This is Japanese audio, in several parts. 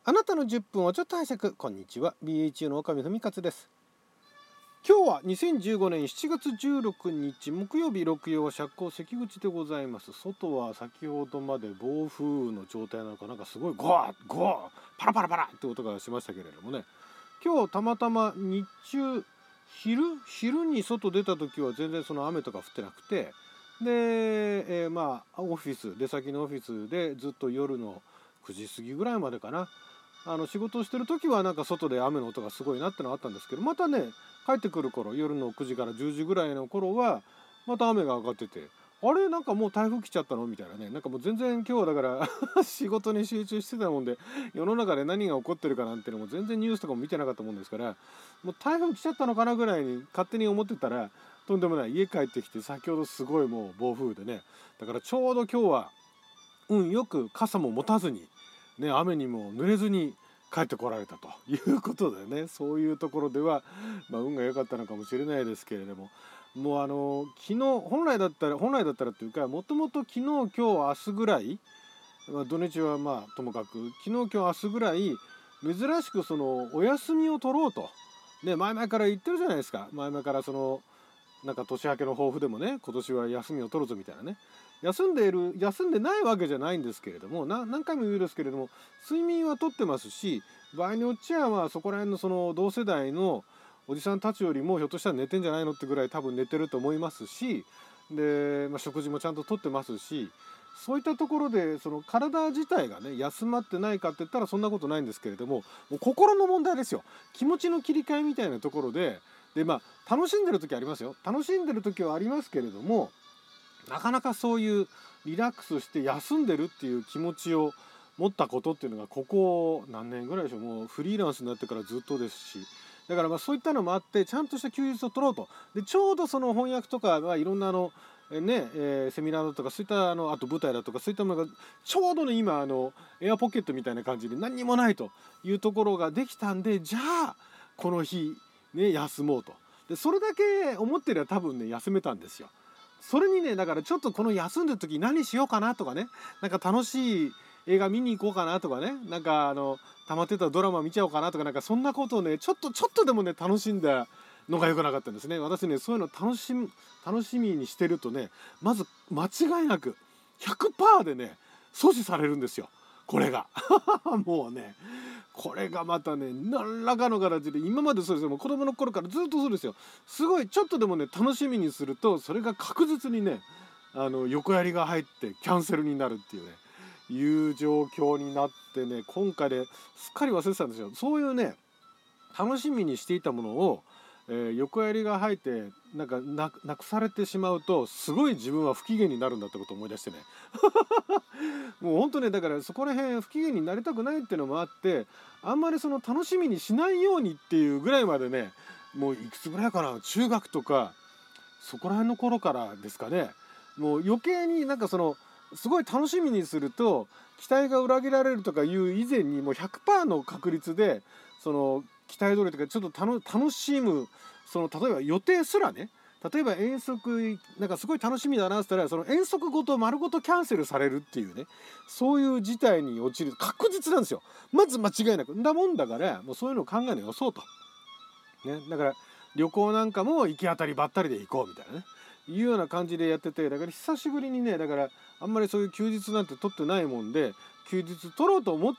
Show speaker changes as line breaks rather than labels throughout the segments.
あなたの10分をちょっと拝借。こんにちは、 BHU の岡見文勝です。今日は2015年7月16日木曜日、六曜釈光関口でございます。外は先ほどまで暴風雨の状態なのか、なんかすごいゴワッゴワッパラパラパラって音がしましたけれどもね、今日たまたま日中昼に外出た時は全然その雨とか降ってなくて、で、オフィス出先のオフィスでずっと夜の9時過ぎぐらいまでかな、仕事をしてる時はなんか外で雨の音がすごいなってのはあったんですけど、またね帰ってくる頃、夜の9時から10時ぐらいの頃はまた雨が上がってて、あれなんかもう台風来ちゃったのみたいなね、なんかもう全然今日はだから仕事に集中してたもんで、世の中で何が起こってるかなんていうのも全然ニュースとかも見てなかったもんですから、もう台風来ちゃったのかなぐらいに勝手に思ってたら、とんでもない、家帰ってきて先ほどすごいもう暴風でね、だからちょうど今日はよく傘も持たずにね、雨にも濡れずに帰ってこられたということでね、そういうところでは、運が良かったのかもしれないですけれども、もう昨日本来だったらっていうか、もともと昨日今日明日ぐらい、土日はともかく昨日今日明日ぐらい珍しくそのお休みを取ろうとね、前々から言ってるじゃないですか。前々からそのなんか年明けの抱負でもね、今年は休みを取るぞみたいなね、休んでないわけじゃないんですけれども、何回も言うんですけれども、睡眠はとってますし、場合によっちゃそこら辺のその同世代のおじさんたちよりもひょっとしたら寝てんじゃないのってぐらい多分寝てると思いますし、で、食事もちゃんととってますし、そういったところでその体自体がね休まってないかって言ったらそんなことないんですけれども、もう心の問題ですよ。気持ちの切り替えみたいなところで、楽しんでる時ありますよ。楽しんでる時はありますけれども、なかなかそういうリラックスして休んでるっていう気持ちを持ったことっていうのがここ何年ぐらいでしょう。もうフリーランスになってからずっとですし、だからそういったのもあってちゃんとした休日を取ろうと。でちょうどその翻訳とかいろんなセミナーだとかそういったあと舞台だとかそういったものがちょうどね今エアポケットみたいな感じで何にもないというところができたんで、じゃあこの日ね休もうと。でそれだけ思ってりゃ多分ね休めたんですよ。それにね、だからちょっとこの休んでる時何しようかなとかね、なんか楽しい映画見に行こうかなとかね、なんか溜まってたドラマ見ちゃおうかなとか、なんかそんなことをねちょっとでもね楽しんだのが良くなかったんですね。私ねそういうの楽しみにしてるとね、まず間違いなく 100% でね阻止されるんですよ、これがもうねこれがまたね何らかの形で、今までそうですよ、もう子供の頃からずっとそうですよ。すごいちょっとでもね楽しみにするとそれが確実にね横やりが入ってキャンセルになるっていうね、いう状況になってね、今回ですっかり忘れてたんですよ。そういうね楽しみにしていたものを、横やりが入ってなくされてしまうと、すごい自分は不機嫌になるんだってことを思い出してねもうほんとね、だからそこら辺不機嫌になりたくないっていうのもあって、あんまりその楽しみにしないようにっていうぐらいまでね、もういくつぐらいかな、中学とかそこら辺の頃からですかね、もう余計になんかそのすごい楽しみにすると期待が裏切られるとかいう以前に、もう 100% の確率でその期待通りとかちょっと楽しむ、その例えば予定すらね、例えば遠足なんかすごい楽しみだなって言ったら、その遠足ごと丸ごとキャンセルされるっていうね、そういう事態に陥る確実なんですよ。まず間違いなくんだもんだから、もうそういうのを考えるのよそうとね。だから旅行なんかも行き当たりばったりで行こうみたいなね、いうような感じでやってて、だから久しぶりにね、だからあんまりそういう休日なんて取ってないもんで、休日取ろうと思って、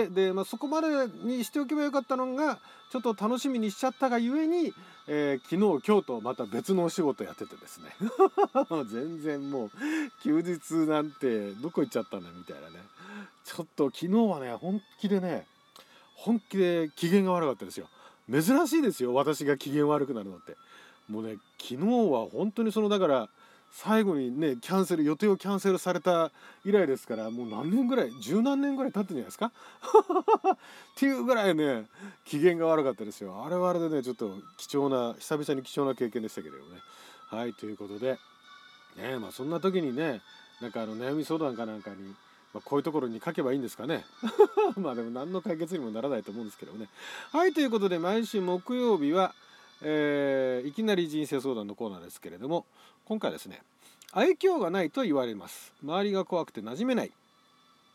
で、そこまでにしておけばよかったのがちょっと楽しみにしちゃったがゆえに、昨日今日とまた別のお仕事やっててですね全然もう休日なんてどこ行っちゃったんだみたいなね、ちょっと昨日はね本気で機嫌が悪かったですよ。珍しいですよ、私が機嫌悪くなるのって。もうね昨日は本当にだから最後にね予定をキャンセルされた以来ですから、もう何年ぐらい、十何年ぐらい経ってんじゃないですかっていうぐらいね機嫌が悪かったですよ。あれはあれでねちょっと久々に貴重な経験でしたけれどもね。はい、ということでね、そんな時にね、なんか悩み相談かなんかに、こういうところに書けばいいんですかねでも何の解決にもならないと思うんですけどもね。はい、ということで毎週木曜日は、いきなり人生相談のコーナーですけれども、今回はですね、愛嬌がないと言われます。周りが怖くて馴染めない。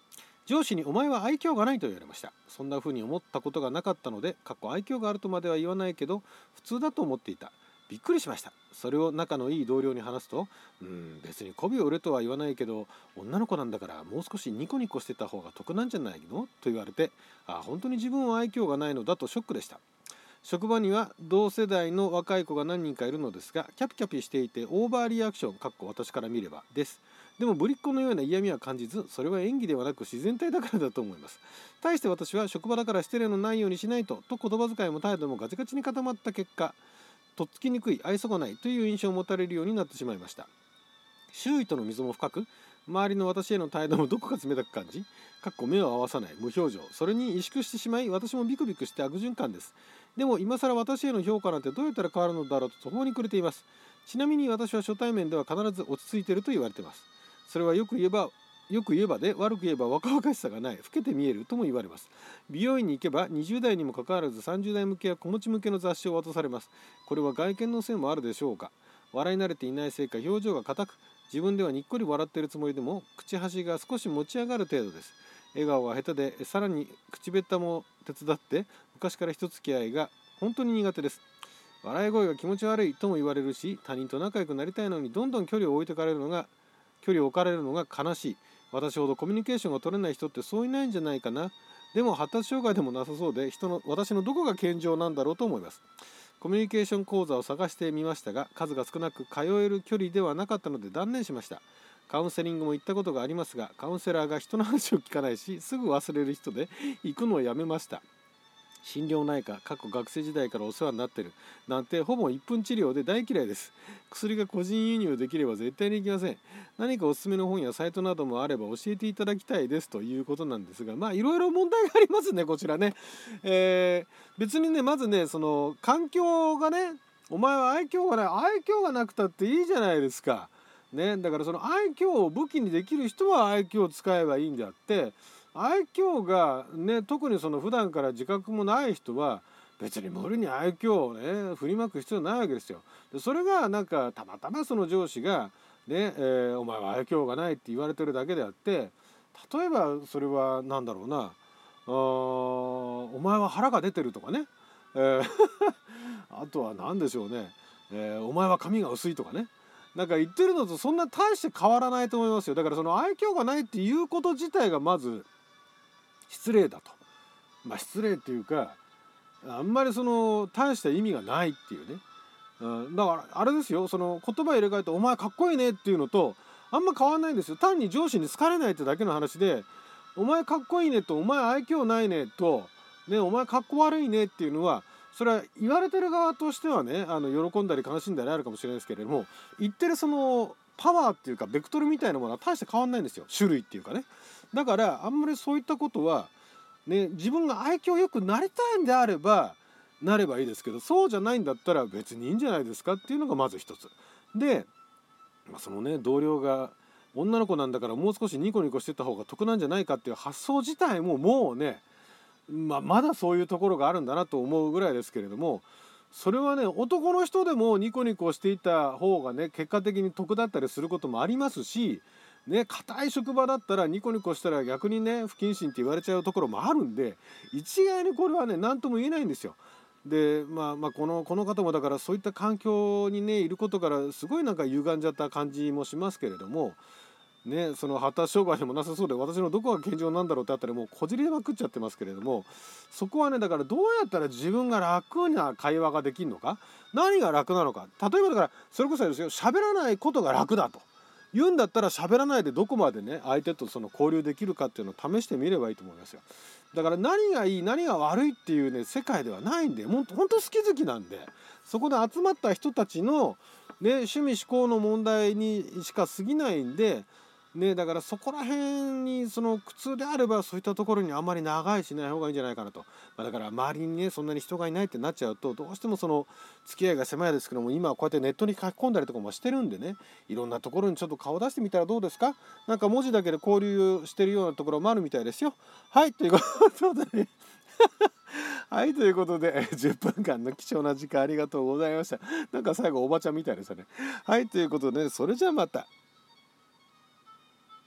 上司にお前は愛嬌がないと言われました。そんな風に思ったことがなかったので、愛嬌があるとまでは言わないけど普通だと思っていた。びっくりしました。それを仲のいい同僚に話すと、別に媚びを売れとは言わないけど女の子なんだからもう少しニコニコしてた方が得なんじゃないのと言われて、本当に自分は愛嬌がないのだとショックでした。職場には同世代の若い子が何人かいるのですが、キャピキャピしていてオーバーリアクション私から見ればです。でもぶりっ子のような嫌味は感じず、それは演技ではなく自然体だからだと思います。対して私は職場だから失礼のないようにしないと言葉遣いも態度もガチガチに固まった結果、とっつきにくい、愛想がないという印象を持たれるようになってしまいました。周囲との溝も深く、周りの私への態度もどこか冷たく感じ、目を合わさない、無表情、それに萎縮してしまい、私もビクビクして悪循環です。でも今更私への評価なんてどうやったら変わるのだろうと途方に暮れています。ちなみに私は初対面では必ず落ち着いていると言われています。それはよく言えばで、悪く言えば若々しさがない、老けて見えるとも言われます。美容院に行けば20代にもかかわらず30代向けや子持ち向けの雑誌を渡されます。これは外見のせいもあるでしょうか。笑い慣れていないせいか表情が硬く、自分ではにっこり笑っているつもりでも口端が少し持ち上がる程度です。笑顔が下手で、さらに口下手も手伝って、昔から人付き合いが本当に苦手です。笑い声が気持ち悪いとも言われるし、他人と仲良くなりたいのにどんどん距離を置かれるのが悲しい。私ほどコミュニケーションが取れない人ってそういないんじゃないかな。でも発達障害でもなさそうで、私のどこが健常なんだろうと思います。コミュニケーション講座を探してみましたが、数が少なく通える距離ではなかったので断念しました。カウンセリングも行ったことがありますが、カウンセラーが人の話を聞かないし、すぐ忘れる人で行くのをやめました。心療内科、学生時代からお世話になってるなんてほぼ1分治療で大嫌いです。薬が個人輸入できれば絶対に行きません。何かおすすめの本やサイトなどもあれば教えていただきたいですということなんですが、いろいろ問題がありますね、こちらね。別にね、まずね、その環境がね、お前は愛嬌がなくたっていいじゃないですか。ね、だからその愛嬌を武器にできる人は愛嬌を使えばいいんであって、愛嬌がね、特にその普段から自覚もない人は別に無理に愛嬌をね振りまく必要ないわけですよ。でそれがなんかたまたまその上司がね、お前は愛嬌がないって言われてるだけであって、例えばそれは何だろうな、お前は腹が出てるとかね、あとは何でしょうね、お前は髪が薄いとかね、なんか言ってるのとそんな大して変わらないと思いますよ。だからその愛嬌がないっていうこと自体がまず失礼だと。失礼っていうか、あんまりその大した意味がないっていうね。だからあれですよ、その言葉入れ替えてお前かっこいいねっていうのとあんま変わんないんですよ。単に上司に好かれないってだけの話で、お前かっこいいねとお前愛嬌ないねとね、お前かっこ悪いねっていうのは、それは言われてる側としてはね、喜んだり悲しんだりあるかもしれないですけれども、言ってるそのパワーっていうかベクトルみたいなものは大して変わんないんですよ、種類っていうかね。だからあんまりそういったことはね、自分が愛嬌よくなりたいんであればなればいいですけど、そうじゃないんだったら別にいいんじゃないですかっていうのがまず一つで、そのね同僚が女の子なんだからもう少しニコニコしてた方が得なんじゃないかっていう発想自体ももうね、まだそういうところがあるんだなと思うぐらいですけれども、それはね男の人でもニコニコしていた方がね結果的に得だったりすることもありますしね、硬い職場だったらニコニコしたら逆にね不謹慎って言われちゃうところもあるんで、一概にこれはね何とも言えないんですよ。でこの方もだからそういった環境にねいることからすごいなんか歪んじゃった感じもしますけれどもね、その発達障害でもなさそうで私のどこが健常なんだろうってあったらもうこじれまくっちゃってますけれども、そこはねだからどうやったら自分が楽な会話ができるのか、何が楽なのか、例えばだからそれこそですよ、喋らないことが楽だと言うんだったら喋らないでどこまでね相手とその交流できるかっていうのを試してみればいいと思いますよ。だから何がいい何が悪いっていうね世界ではないんで、ほんと好き好きなんで、そこで集まった人たちのね趣味嗜好の問題にしか過ぎないんでね、だからそこら辺にその苦痛であればそういったところにあんまり長居しない方がいいんじゃないかなと。だから周りにねそんなに人がいないってなっちゃうとどうしてもその付き合いが狭いですけども、今はこうやってネットに書き込んだりとかもしてるんでね、いろんなところにちょっと顔出してみたらどうですか。なんか文字だけで交流してるようなところもあるみたいですよ。はいということでねはいということで10分間の貴重な時間ありがとうございました。なんか最後おばちゃんみたいでしたね。はいということで、それじゃあまた。